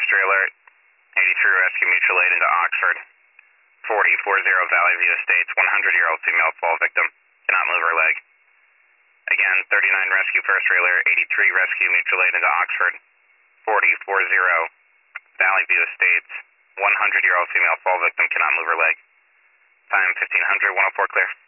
Alert, 83 rescue mutual aid into Oxford. 4040 Valley View Estates, 100-year-old female fall victim, cannot move her leg. Again, 39 rescue first trailer, 83 rescue mutual aid into Oxford. 4040 Valley View Estates, 100-year-old female fall victim, cannot move her leg. Time 1500, 104 clear.